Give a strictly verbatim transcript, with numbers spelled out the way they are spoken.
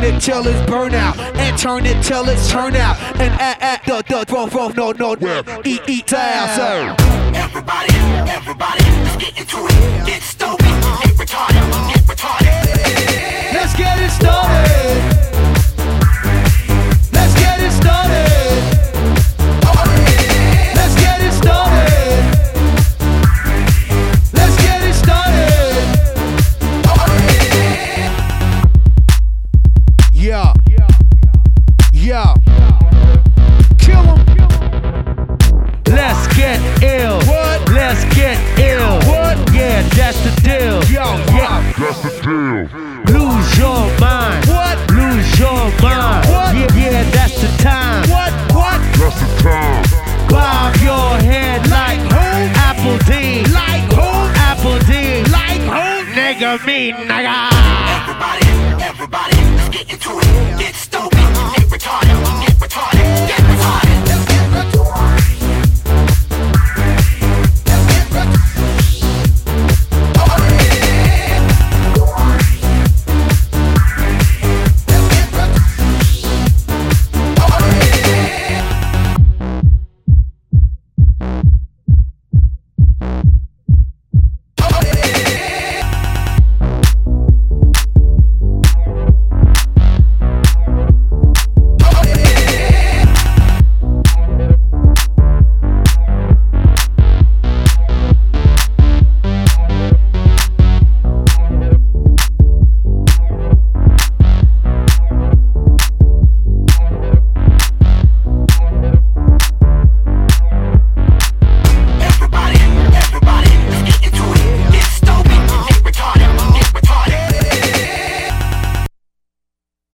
it till it's burnout, and turn it till it's turnout, and at at the the throw throw no no eat eat down. So everybody, everybody, let's get into it. Get stupid, get retarded, get retarded. Let's get it started. Let's get it started. Let's get it started. Let's get it started. Yeah. Yeah. Kill 'em. Let's get ill. What? Let's get ill. What? Yeah, that's the deal. Yo, Yeah, That's the deal. lose your mind. What? Lose your mind. What? Yeah, yeah, that's the time. What? What? That's the time. Bob your head like who? Apple D. Like who? Apple D. Like who? Nigga me, nigga.